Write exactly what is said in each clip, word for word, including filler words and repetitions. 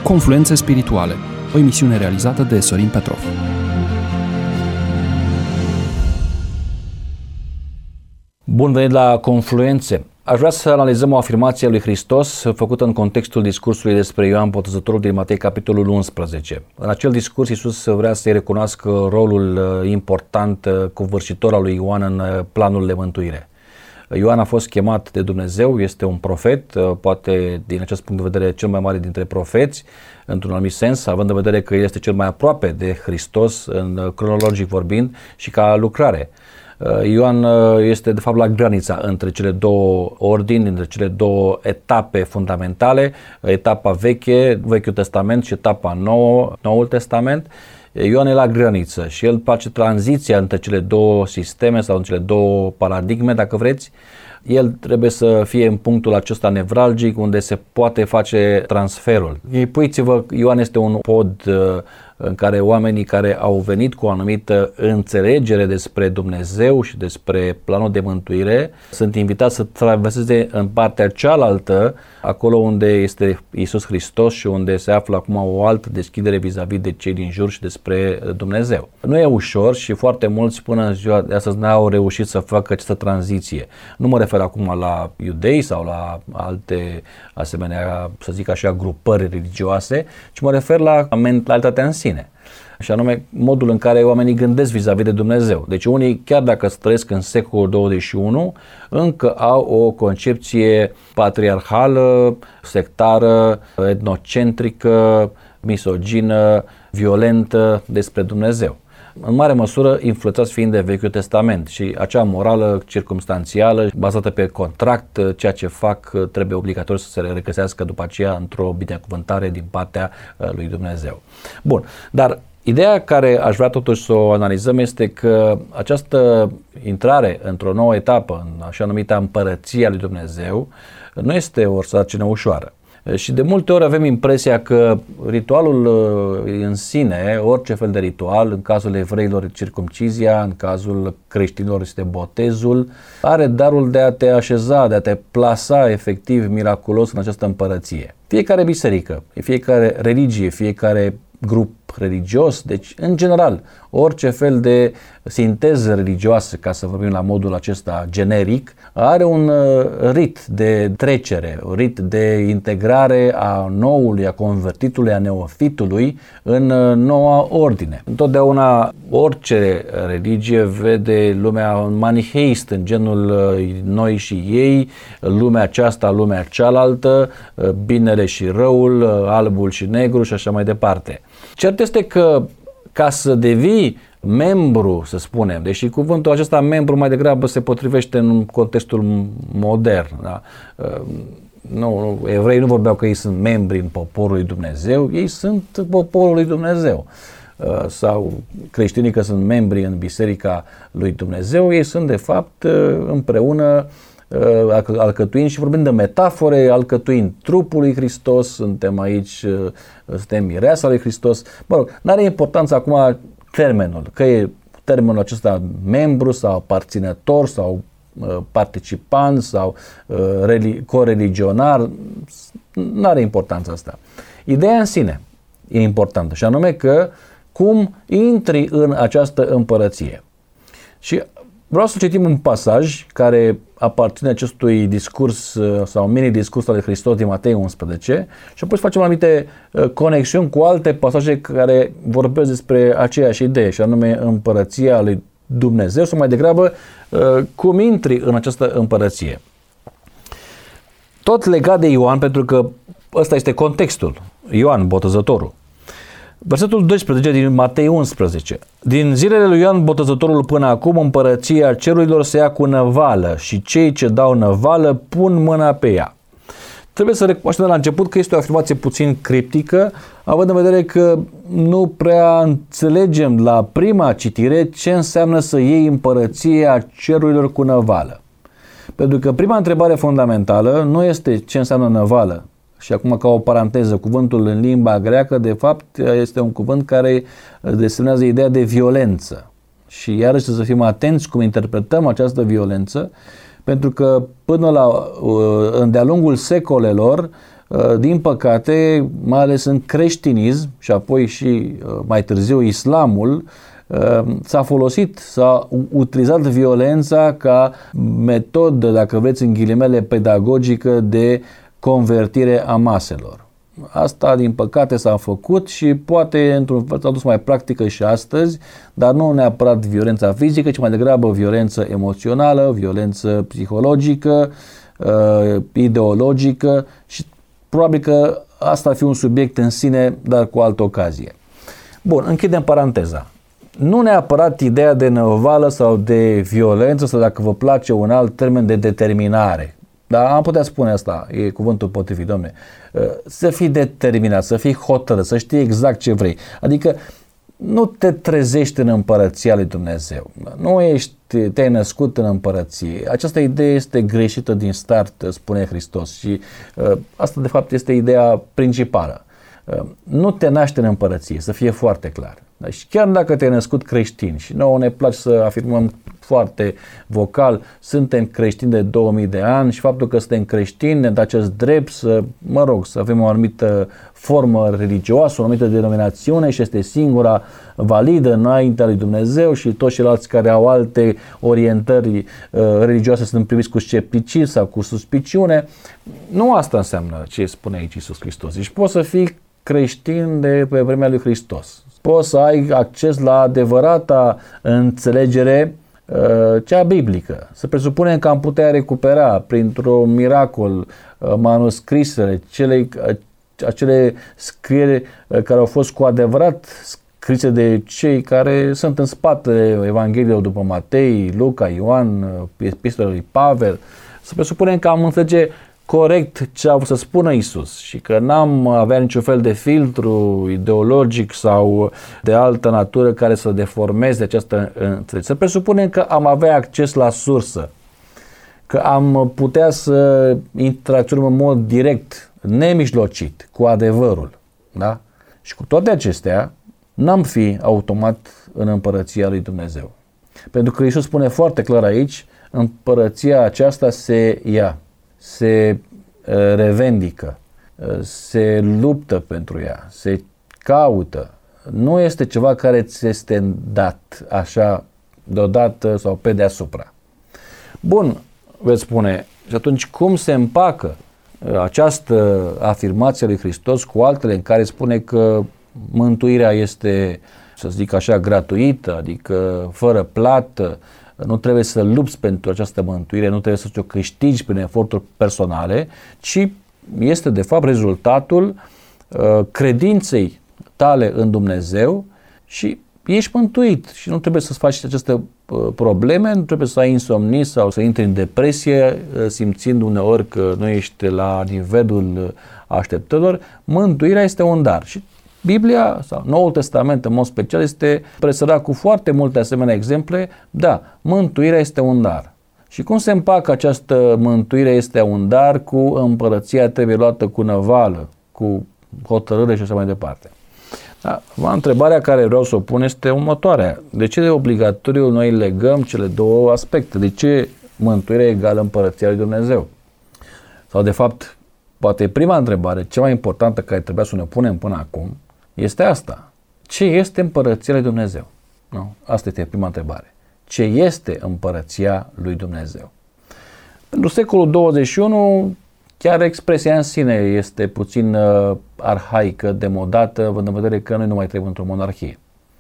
Confluențe spirituale, o emisiune realizată de Sorin Petrov. Bun venit la Confluențe! Aș vrea să analizăm o afirmație a lui Hristos făcută în contextul discursului despre Ioan Botezătorul din Matei, capitolul unsprezece. În acel discurs, Iisus vrea să-i recunoască rolul important covârșitor al lui Ioan în planul de mântuire. Ioan a fost chemat de Dumnezeu, este un profet, poate din acest punct de vedere cel mai mare dintre profeți, într-un anumit sens, având în vedere că el este cel mai aproape de Hristos, în cronologic vorbind, și ca lucrare. Ioan este de fapt la granița între cele două ordini, între cele două etape fundamentale, etapa veche, Vechiul Testament, și etapa nouă, Noul Testament. Ioan e la graniță și el face tranziția între cele două sisteme sau între cele două paradigme, dacă vreți. El trebuie să fie în punctul acesta nevralgic unde se poate face transferul. Închipuiți-vă, Ioan este un pod în care oamenii care au venit cu o anumită înțelegere despre Dumnezeu și despre planul de mântuire sunt invitați să traverseze în partea cealaltă, acolo unde este Iisus Hristos și unde se află acum o altă deschidere vis-a-vis de cei din jur și despre Dumnezeu. Nu e ușor și foarte mulți până în ziua de astăzi n-au reușit să facă această tranziție. Nu mă refer acum la iudei sau la alte asemenea, să zic așa, grupări religioase, ci mă refer la mentalitatea în sine. Și anume modul în care oamenii gândesc vis-a-vis de Dumnezeu. Deci unii, chiar dacă trăiesc în secolul douăzeci și unu, încă au o concepție patriarhală, sectară, etnocentrică, misogină, violentă despre Dumnezeu. În mare măsură influențați fiind de Vechiul Testament și acea morală circumstanțială bazată pe contract, ceea ce fac trebuie obligatoriu să se regăsească după aceea într-o binecuvântare din partea lui Dumnezeu. Bun, dar ideea care aș vrea totuși să o analizăm este că această intrare într-o nouă etapă, în așa numita împărăția lui Dumnezeu, nu este o sarcină ușoară. Și de multe ori avem impresia că ritualul în sine, orice fel de ritual, în cazul evreilor circumcizia, în cazul creștinilor este botezul, are darul de a te așeza, de a te plasa efectiv miraculos în această împărăție. Fiecare biserică, fiecare religie, fiecare grup religios, deci în general orice fel de sinteză religioasă, ca să vorbim la modul acesta generic, are un rit de trecere, un rit de integrare a noului, a convertitului, a neofitului în noua ordine. Întotdeauna orice religie vede lumea maniheist, în genul noi și ei, lumea aceasta, lumea cealaltă, binele și răul, albul și negru și așa mai departe. Cert este că ca să devii membru, să spunem, deși cuvântul acesta membru mai degrabă se potrivește în contextul modern, da? Nu, evreii nu vorbeau că ei sunt membri în poporul lui Dumnezeu, ei sunt poporul lui Dumnezeu. Sau creștinii că sunt membri în biserica lui Dumnezeu, ei sunt de fapt împreună alcătuind, și vorbim de metafore, alcătuind trupul lui Hristos, suntem aici, suntem mireasa lui Hristos. Mă rog, n-are importanță acum termenul, că e termenul acesta membru sau aparținător sau participant sau coreligionar, n-are importanță asta. Ideea în sine e importantă și anume că cum intri în această împărăție. Și vreau să citim un pasaj care aparține acestui discurs sau mini-discurs al lui Hristos din Matei unsprezece și apoi să facem anumite conexiuni cu alte pasaje care vorbesc despre aceeași idee, și anume împărăția lui Dumnezeu, sau mai degrabă cum intri în această împărăție. Tot legat de Ioan, pentru că ăsta este contextul, Ioan Botezătorul. Versetul doisprezece din Matei unsprezece. Din zilele lui Ioan Botezătorul până acum, împărăția cerurilor se ia cu năvală și cei ce dau năvală pun mâna pe ea. Trebuie să recunoaștem de la început că este o afirmație puțin criptică, având în vedere că nu prea înțelegem la prima citire ce înseamnă să iei împărăția cerurilor cu năvală. Pentru că prima întrebare fundamentală nu este ce înseamnă năvală. Și acum, ca o paranteză, cuvântul în limba greacă, de fapt, este un cuvânt care desemnează ideea de violență. Și iarăși să fim atenți cum interpretăm această violență, pentru că până la, de-a lungul secolelor, din păcate, mai ales în creștinism și apoi și mai târziu islamul, s-a folosit, s-a utilizat violența ca metodă, dacă vreți, în ghilimele, pedagogică de convertire a maselor. Asta, din păcate, s-a făcut și poate, într-un fel, s-a dus mai practică și astăzi, dar nu neapărat violența fizică, ci mai degrabă violență emoțională, violență psihologică, uh, ideologică și probabil că asta ar fi un subiect în sine, dar cu altă ocazie. Bun, închidem paranteza. Nu neapărat ideea de năvală sau de violență sau, dacă vă place, un alt termen de determinare. Dar am putea spune asta, e cuvântul potrivit, domne. Să fii determinat, să fii hotărât, să știi exact ce vrei. Adică nu te trezești în împărăția lui Dumnezeu. Nu ești, te-ai născut în împărăție. Această idee este greșită din start, spune Hristos. Și uh, asta, de fapt, este ideea principală. Uh, nu te naști în împărăție, să fie foarte clar. Da? Și chiar dacă te-ai născut creștin, și nouă ne place să afirmăm foarte vocal, suntem creștini de două mii de ani și faptul că suntem creștini ne dă acest drept să, mă rog, să avem o anumită formă religioasă, o anumită denominațiune și este singura validă înaintea lui Dumnezeu și toți ceilalți care au alte orientări uh, religioase sunt priviți cu scepticism sau cu suspiciune. Nu asta înseamnă ce spune aici Iisus Hristos. Deci poți să fii creștin de pe vremea lui Hristos. Poți să ai acces la adevărata înțelegere, cea biblică. Să presupunem că am putea recupera printr-un miracol manuscrisele, cele, acele scrieri care au fost cu adevărat scrise de cei care sunt în spatele Evangheliilor după Matei, Luca, Ioan, epistolele lui Pavel. Să presupunem că am înțelege corect ce a vrut să spună Iisus și că n-am avea niciun fel de filtru ideologic sau de altă natură care să deformeze această înțelegere. Să presupunem că am avea acces la sursă, că am putea să interacționăm în mod direct, nemijlocit, cu adevărul. Da? Și cu toate acestea, n-am fi automat în împărăția lui Dumnezeu. Pentru că Iisus spune foarte clar aici, împărăția aceasta se ia, se revendică, se luptă pentru ea, se caută. Nu este ceva care ți este dat așa deodată sau pe deasupra. Bun, veți spune, și atunci cum se împacă această afirmație lui Hristos cu altele în care spune că mântuirea este, să zic așa, gratuită, adică fără plată, nu trebuie să lupți pentru această mântuire, nu trebuie să ți-o câștigi prin eforturi personale, ci este de fapt rezultatul uh, credinței tale în Dumnezeu și ești mântuit și nu trebuie să-ți faci aceste uh, probleme, nu trebuie să ai insomnii sau să intri în depresie uh, simțind uneori că nu ești la nivelul așteptărilor. Mântuirea este un dar și Biblia sau Noul Testament în mod special este presărat cu foarte multe asemenea exemple. Da, mântuirea este un dar. Și cum se împacă această mântuire este un dar cu împărăția trebuie luată cu năvală, cu hotărâre și așa mai departe. Da, întrebarea care vreau să o pun este următoarea. De ce de obligatoriu noi legăm cele două aspecte? De ce mântuirea egală împărăția lui Dumnezeu? Sau de fapt, poate prima întrebare, cea mai importantă care trebuia să ne punem până acum, este asta. Ce este împărăția lui Dumnezeu? Nu? Asta este prima întrebare. Ce este împărăția lui Dumnezeu? Pentru secolul douăzeci și unu, chiar expresia în sine este puțin uh, arhaică, demodată, având în vedere că noi nu mai trăim într-o monarhie.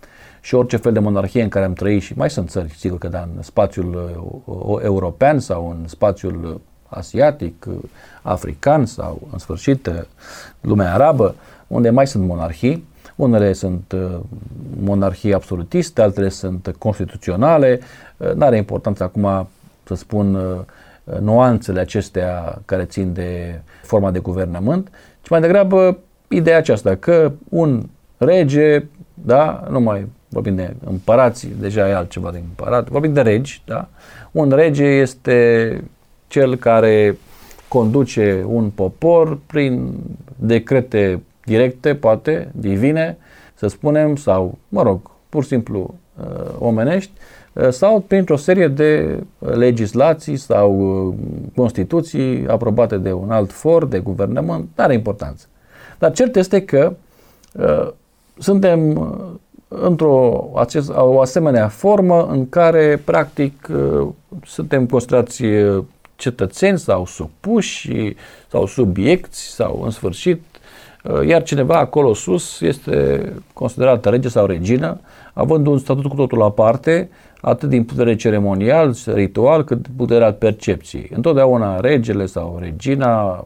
Și orice fel de monarhie în care am trăit, și mai sunt țări, sigur că da, în spațiul uh, european sau în spațiul asiatic, uh, african sau, în sfârșit, uh, lumea arabă, unde mai sunt monarhii. Unele sunt uh, monarhii absolutiste, altele sunt constituționale. Uh, n-are importanță acum să spun uh, nuanțele acestea care țin de forma de guvernământ, ci mai degrabă ideea aceasta că un rege, da, nu mai vorbim de împărați, deja e altceva de împărat, vorbim de regi, da? Un rege este cel care conduce un popor prin decrete directe, poate, divine, să spunem, sau, mă rog, pur și simplu uh, omenești, sau printr-o serie de legislații sau constituții aprobate de un alt for, de guvernământ, nu are importanță. Dar cert este că uh, suntem într-o acest, o asemenea formă în care, practic, uh, suntem considerați cetățeni sau supuși sau subiecți sau, în sfârșit, uh, iar cineva acolo sus este considerat rege sau regină, având un statut cu totul aparte, atât din punct de vedere ceremonial, ritual, cât din punct de vedere al percepției. Întotdeauna regele sau regina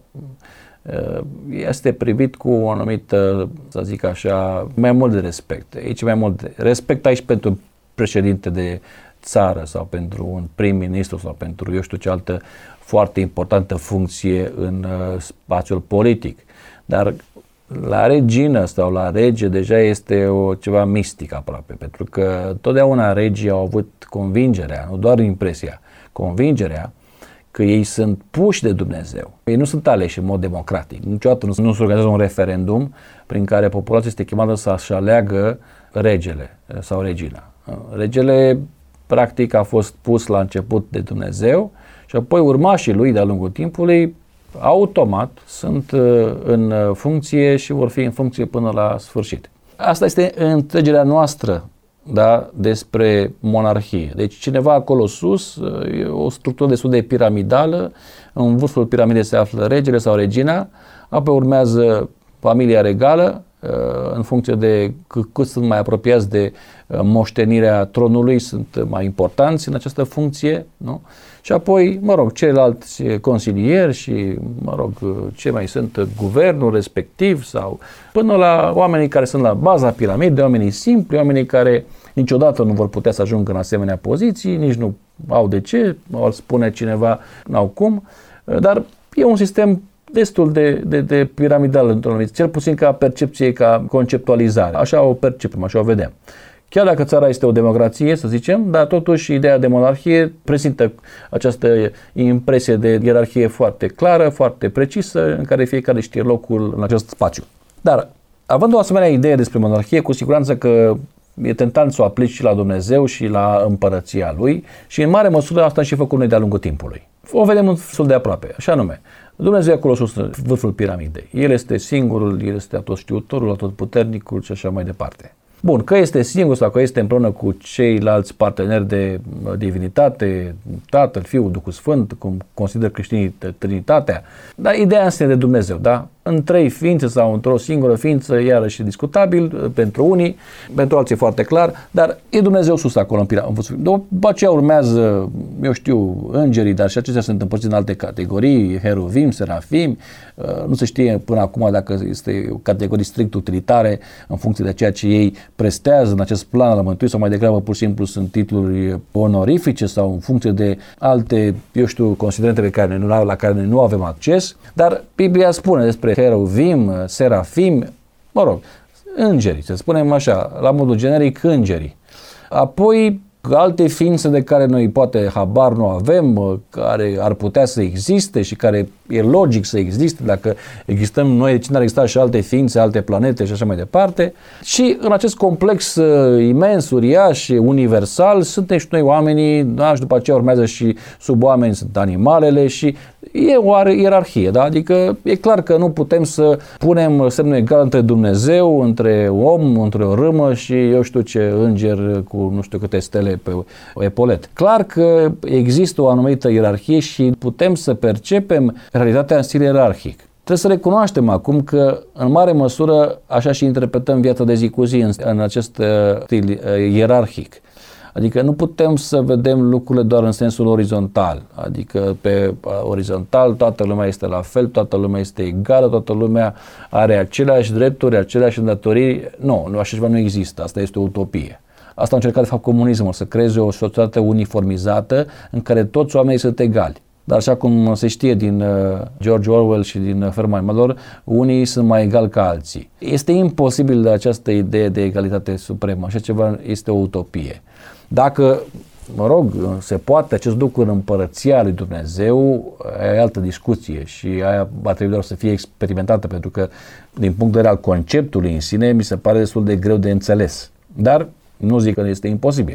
este privit cu o anumită, să zic așa, mai mult de respect. Aici mai mult de respect aici pentru președinte de țară sau pentru un prim-ministru sau pentru eu știu ce altă foarte importantă funcție în spațiul politic. Dar la regină sau la rege deja este o ceva mistic aproape, pentru că totdeauna regii au avut convingerea, nu doar impresia, convingerea că ei sunt puși de Dumnezeu. Ei nu sunt aleși în mod democratic. Niciodată nu, nu se organizează un referendum prin care populația este chemată să-și aleagă regele sau regina. Regele, practic, a fost pus la început de Dumnezeu și apoi urmașii lui de-a lungul timpului, automat, sunt în funcție și vor fi în funcție până la sfârșit. Asta este înțelegerea noastră, da, despre monarhie. Deci cineva acolo sus, e o structură destul de piramidală, în vârful piramidei se află regele sau regina, apoi urmează familia regală, în funcție de cât sunt mai apropiați de moștenirea tronului, sunt mai importanți în această funcție, nu? Și apoi, mă rog, ceilalți consilieri și, mă rog, ce mai sunt, guvernul respectiv sau până la oamenii care sunt la baza piramidei, oamenii simpli, oamenii care niciodată nu vor putea să ajungă în asemenea poziții, nici nu au de ce, ar spune cineva, n-au cum, dar e un sistem destul de, de, de piramidal într-un anumit, cel puțin ca percepție, ca conceptualizare. Așa o percepem, așa o vedem. Chiar dacă țara este o democrație, să zicem, dar totuși ideea de monarhie prezintă această impresie de ierarhie foarte clară, foarte precisă, în care fiecare știe locul în acest spațiu. Dar, având o asemenea idee despre monarhie, cu siguranță că e tentant să o aplici și la Dumnezeu și la împărăția lui și în mare măsură asta și făcut noi de-a lungul timpului. O vedem în sul de aproape, așa nume. Dumnezeu e acolo sus, vârful piramidei. El este singurul, El este atotștiutorul, atotputernicul și așa mai departe. Bun, că este singur sau că este împreună cu ceilalți parteneri de divinitate, Tatăl, Fiul, Duhul Sfânt, cum consideră creștinii Trinitatea, dar ideea în sine de Dumnezeu, da? În trei ființe sau într-o singură ființă, iarăși discutabil pentru unii, pentru alții foarte clar, dar e Dumnezeu sus acolo în piramidă. După aceea urmează, eu știu, îngerii, dar și acestea sunt împărțiți în alte categorii, heruvim, serafim, nu se știe până acum dacă este o categorie strict utilitare în funcție de ceea ce ei prestează în acest plan al mântuirii sau mai degrabă pur și simplu sunt titluri onorifice sau în funcție de alte, eu știu, considerente pe care nu, la care noi nu avem acces, dar Biblia spune despre heruvim, serafim, mă rog, îngerii, să spunem așa, la modul generic îngerii. Apoi alte ființe de care noi poate habar nu avem, care ar putea să existe și care e logic să existe dacă existăm noi, de ce n-ar exista și alte ființe, alte planete și așa mai departe. Și în acest complex uh, imens, uriaș, universal, suntem și noi oamenii, da? Și după aceea urmează și sub oameni sunt animalele și e o ierarhie, da? Adică e clar că nu putem să punem semnul egal între Dumnezeu, între om, între o râmă și eu știu ce înger cu nu știu câte stele pe o epolet. Clar că există o anumită ierarhie și putem să percepem realitatea în stil ierarhic. Trebuie să recunoaștem acum că în mare măsură așa și interpretăm viața de zi cu zi în, în acest uh, stil uh, ierarhic. Adică nu putem să vedem lucrurile doar în sensul orizontal, adică pe orizontal toată lumea este la fel, toată lumea este egală, toată lumea are aceleași drepturi, aceleași îndatoriri. Nu, nu, așa ceva nu există, asta este o utopie. Asta a încercat de fapt comunismul, să creeze o societate uniformizată în care toți oamenii sunt egali. Dar așa cum se știe din uh, George Orwell și din Ferma Amador, unii sunt mai egali ca alții. Este imposibil de această idee de egalitate supremă, așa ceva este o utopie. Dacă, mă rog, se poate acest lucru în împărăția lui Dumnezeu, e altă discuție și aia va trebui doar să fie experimentată, pentru că din punct de vedere al conceptului în sine mi se pare destul de greu de înțeles. Dar nu zic că este imposibil.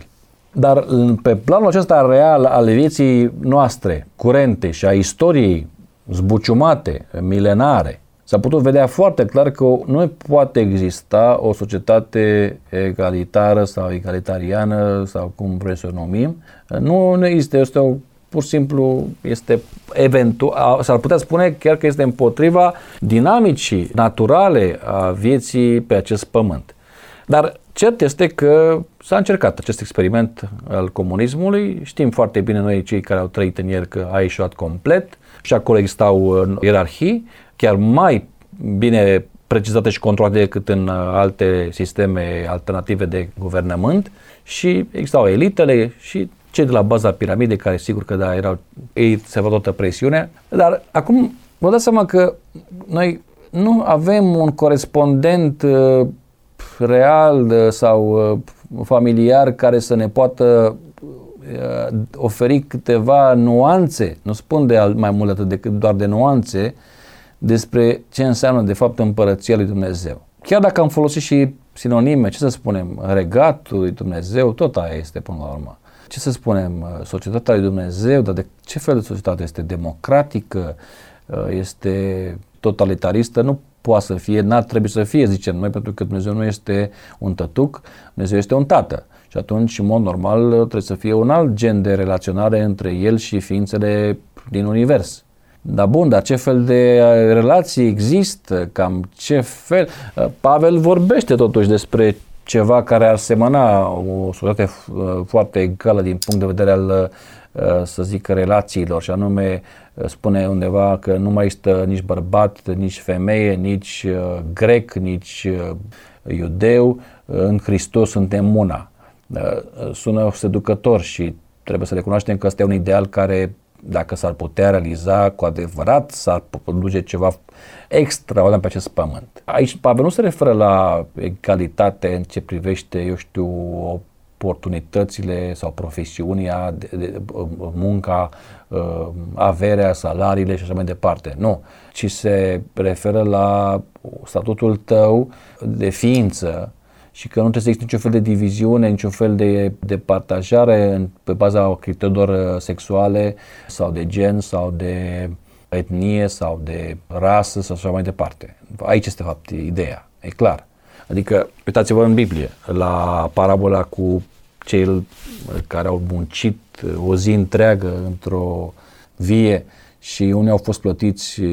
Dar pe planul acesta real al vieții noastre, curente și a istoriei zbuciumate, milenare, s-a putut vedea foarte clar că nu poate exista o societate egalitară sau egalitariană sau cum vrei să o numim. Nu, nu există, este o, pur și simplu este eventual, s-ar putea spune chiar că este împotriva dinamicii naturale a vieții pe acest pământ. Dar cert este că s-a încercat acest experiment al comunismului. Știm foarte bine noi cei care au trăit în el că a ieșuat complet și acolo existau ierarhii, chiar mai bine precizate și controlate decât în alte sisteme alternative de guvernământ și existau elitele și cei de la baza piramidei care sigur că da, erau, ei se va toată presiunea, dar acum vă dați seama că noi nu avem un corespondent uh, real uh, sau uh, familiar care să ne poată uh, oferi câteva nuanțe, nu spun de mai mult atât decât doar de nuanțe, despre ce înseamnă de fapt împărăția lui Dumnezeu. Chiar dacă am folosit și sinonime, ce să spunem, regatul lui Dumnezeu, tot aia este până la urmă. Ce să spunem, societatea lui Dumnezeu, dar de ce fel de societate este? Democratică, este totalitaristă? Nu poate să fie, n-ar trebui să fie, zicem noi, pentru că Dumnezeu nu este un tătuc, Dumnezeu este un tată. Și atunci, în mod normal, trebuie să fie un alt gen de relaționare între el și ființele din univers. Dar bun, dar ce fel de relații există? Cam ce fel? Pavel vorbește totuși despre ceva care ar semăna o societate foarte egală din punct de vedere al, să zic, relațiilor, și anume spune undeva că nu mai există nici bărbat, nici femeie, nici grec, nici iudeu, în Hristos suntem una. Sună seducător și trebuie să recunoaștem că ăsta e un ideal care, dacă s-ar putea realiza cu adevărat, s-ar produce ceva extraordinar pe acest pământ. Aici Pavel nu se referă la egalitate în ce privește, eu știu, oportunitățile sau profesiunea, de, de, munca, averea, salariile și așa mai departe. Nu, ci se referă la statutul tău de ființă și că nu trebuie să existe niciun fel de diviziune, niciun fel de, de partajare în, pe baza criteriilor sexuale sau de gen sau de etnie sau de rasă sau așa mai departe. Aici este de fapt ideea, e clar. Adică, uitați-vă în Biblie, la parabola cu cei care au muncit o zi întreagă într-o vie și unii au fost plătiți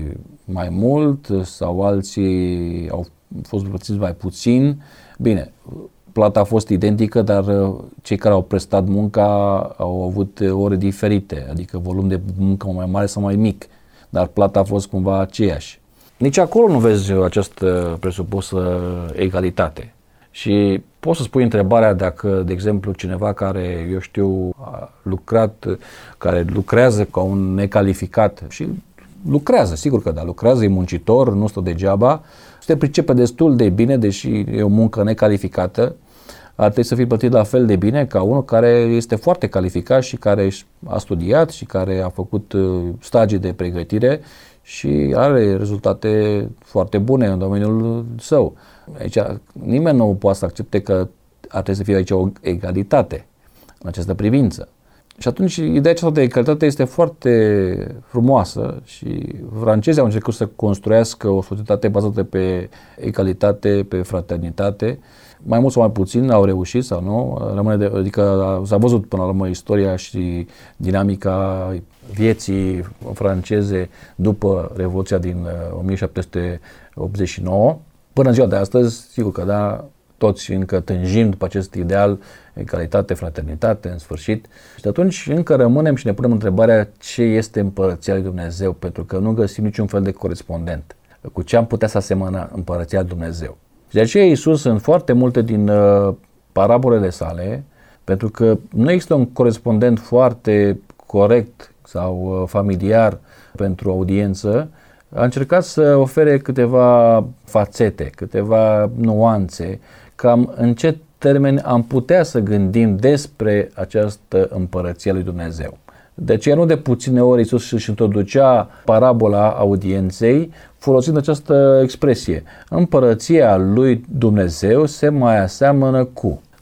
mai mult sau alții au fost plătiți mai puțin. Bine, plata a fost identică, dar cei care au prestat munca au avut ore diferite, adică volum de muncă mai mare sau mai mic, dar plata a fost cumva aceeași. Nici acolo nu vezi această presupusă egalitate. Și poți să spui întrebarea dacă, de exemplu, cineva care, eu știu, a lucrat, care lucrează ca un necalificat și lucrează, sigur că da, lucrează, e muncitor, nu stă degeaba, se pricepe destul de bine, deși e o muncă necalificată, ar trebui să fie plătit la fel de bine ca unul care este foarte calificat și care a studiat și care a făcut stagii de pregătire și are rezultate foarte bune în domeniul său. Aici nimeni nu poate să accepte că ar trebui să fie aici o egalitate în această privință. Și atunci ideea aceasta de egalitate este foarte frumoasă și francezii au încercat să construiască o societate bazată pe egalitate, pe fraternitate. Mai mult sau mai puțin au reușit sau nu, rămâne de, adică s-a văzut până la urmă istoria și dinamica vieții franceze după Revoluția din o mie șapte sute optzeci și nouă. Până în ziua de astăzi, sigur că da, toți încă tânjim după acest ideal, egalitate, fraternitate, în sfârșit. Și atunci încă rămânem și ne punem întrebarea ce este împărăția lui Dumnezeu, pentru că nu găsim niciun fel de corespondent. Cu ce am putea să asemăna împărăția lui Dumnezeu? Și de aceea Iisus, în foarte multe din uh, parabolele sale, pentru că nu există un corespondent foarte corect sau uh, familiar pentru audiență, a încercat să ofere câteva fațete, câteva nuanțe, cam în ce termeni am putea să gândim despre această împărăție lui Dumnezeu. De aceea nu de puține ori Iisus își introducea parabola audienței folosind această expresie. Împărăția lui Dumnezeu se mai aseamănă cu.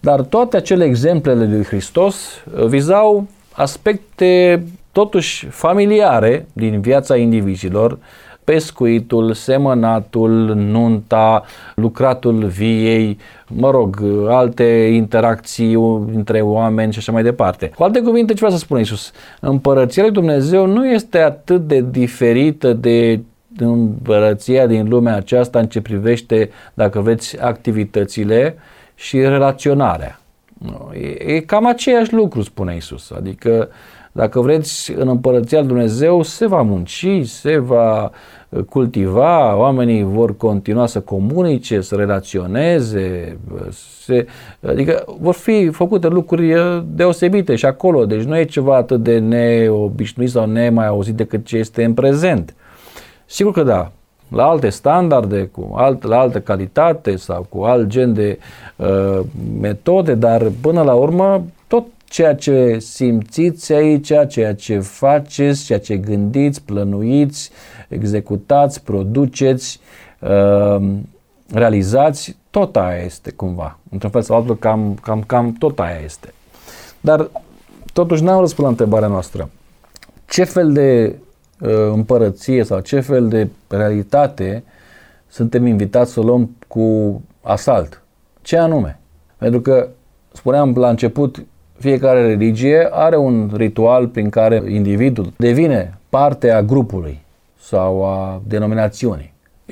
Dar toate acele exemplele lui Hristos vizau aspecte totuși familiare din viața indivizilor, pescuitul, semănatul, nunta, lucratul viei, mă rog, alte interacții între oameni și așa mai departe. Cu alte cuvinte, ce vrea să spune Iisus? Împărăția lui Dumnezeu nu este atât de diferită de împărăția din lumea aceasta în ce privește, dacă vreți, activitățile și relaționarea. E, e cam aceeași lucru, spune Iisus. Adică, dacă vreți, în împărăția lui Dumnezeu se va munci, se va cultiva, oamenii vor continua să comunice, să relaționeze, se, adică vor fi făcute lucruri deosebite și acolo. Deci nu e ceva atât de neobișnuit sau nemai auzit decât ce este în prezent. Sigur că da, la alte standarde, cu alt, la altă calitate sau cu alt gen de uh, metode, dar până la urmă tot ceea ce simțiți aici, ceea ce faceți, ceea ce gândiți, plănuiți, executați, produceți, uh, realizați, tot aia este cumva. Într-un fel sau altul, cam, cam, cam tot aia este. Dar totuși n-am răspuns la întrebarea noastră. Ce fel de uh, împărăție sau ce fel de realitate suntem invitați să o luăm cu asalt? Ce anume? Pentru că, spuneam la început, fiecare religie are un ritual prin care individul devine parte a grupului sau a denominațiunii.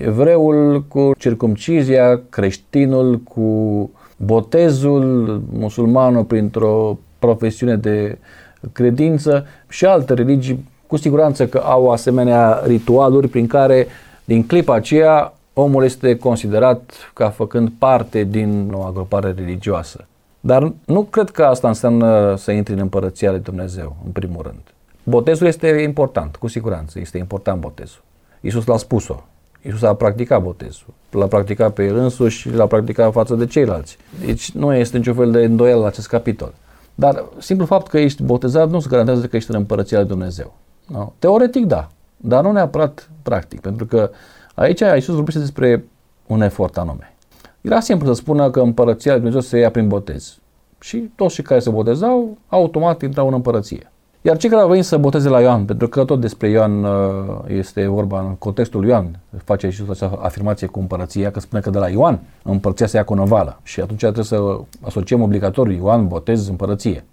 Evreul cu circumcizia, creștinul cu botezul, musulmanul printr-o profesiune de credință și alte religii cu siguranță că au asemenea ritualuri prin care din clipa aceea omul este considerat ca făcând parte din o agrupare religioasă. Dar nu cred că asta înseamnă să intri în împărăția lui Dumnezeu, în primul rând. Botezul este important, cu siguranță, este important botezul. Iisus l-a spus-o. Iisus a practicat botezul. L-a practicat pe el însuși și l-a practicat față de ceilalți. Deci nu este niciun fel de îndoială la acest capitol. Dar simplul fapt că ești botezat nu se garantează că ești în împărăția lui Dumnezeu. No? Teoretic da, dar nu neapărat practic, pentru că aici Iisus vorbește despre un efort anume. Era simplu să spună că împărăția lui Dumnezeu se ia prin botez. Și toți cei care se botezau, automat intrau în împărăție. Iar cei care au venit să boteze la Ioan, pentru că tot despre Ioan este vorba în contextul lui Ioan, face și această afirmație cu împărăția, că spune că de la Ioan împărăția se ia cu năvală. Și atunci trebuie să asociem obligatoriu Ioan, botez, împărăție.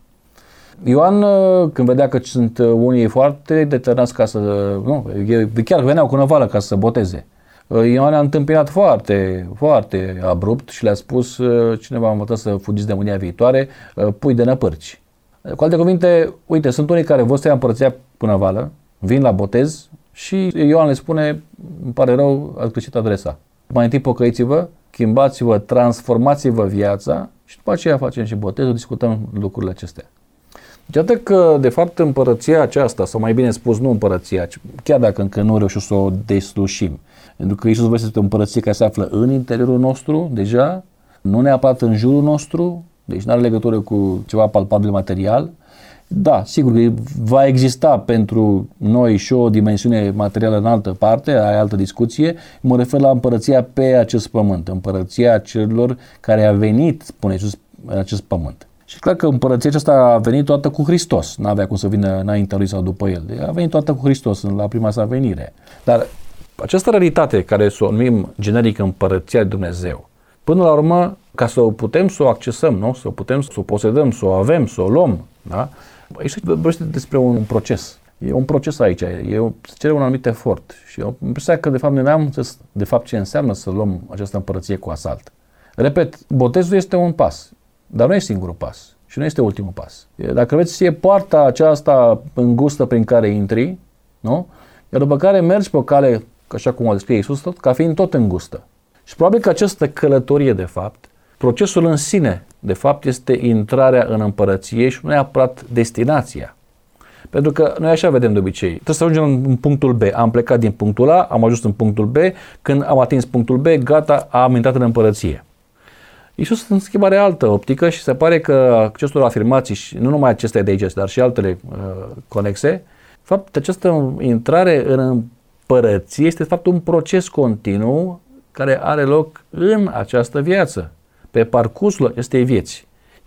Ioan, când vedea că sunt unii foarte determinați ca să... Nu, chiar veneau cu năvală ca să se boteze. Ioan a întâmpinat foarte, foarte abrupt și le-a spus: cineva a învățat să fugiți de mânia viitoare, pui de năpârci. Cu alte cuvinte, uite, sunt unii care vor să ia împărăția până vală, vin la botez și Ioan le spune: îmi pare rău, ați greșit adresa. Mai întâi pocăiți-vă, schimbați-vă, transformați-vă viața și după aceea facem și botezul, discutăm lucrurile acestea. Deci atât că, de fapt, împărăția aceasta, sau mai bine spus, nu împărăția, chiar dacă încă nu reușim să o deslușim, pentru că Iisus vorbește despre o împărăție care se află în interiorul nostru, deja, nu neapărat în jurul nostru, deci nu are legătură cu ceva palpabil material. Da, sigur că va exista pentru noi și o dimensiune materială în altă parte, ai altă discuție. Mă refer la împărăția pe acest pământ, împărăția celor care a venit, spune Iisus, în acest pământ. Și clar că împărăția aceasta a venit toată cu Hristos, n-avea cum să vină înaintea lui sau după el. A venit toată cu Hristos la prima sa venire. Dar această realitate care să o numim generic împărăția lui Dumnezeu, până la urmă, ca să o putem să o accesăm, nu? Să o putem să o posedăm, să o avem, să o luăm, da? Aici se vorbește despre un proces. E un proces aici, e o, se cere un anumit efort. Și eu impresia că de fapt noi n-am înțeles de fapt ce înseamnă să luăm această împărăție cu asalt. Repet, botezul este un pas, dar nu este singurul pas și nu este ultimul pas. Dacă vreți, e poarta aceasta îngustă prin care intri, nu? Iar după care mergi pe o cale, așa cum o descrie Iisus, tot, ca fiind tot îngustă. Și probabil că această călătorie, de fapt, procesul în sine, de fapt, este intrarea în împărăție și nu neapărat destinația. Pentru că noi așa vedem de obicei. Trebuie să ajungem în punctul B. Am plecat din punctul A, am ajuns în punctul B, când am atins punctul B, gata, am intrat în împărăție. Iisus, în schimb, are altă optică și se pare că acestor afirmații, și nu numai acestea de aici, dar și altele uh, conexe, fapt, această intrare în împărăție este, de fapt, un proces continuu care are loc în această viață, pe parcursul acestei vieți.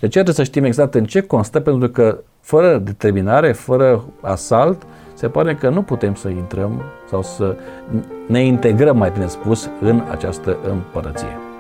De aceea trebuie să știm exact în ce constă, pentru că fără determinare, fără asalt, se pare că nu putem să intrăm sau să ne integrăm, mai bine spus, în această împărăție.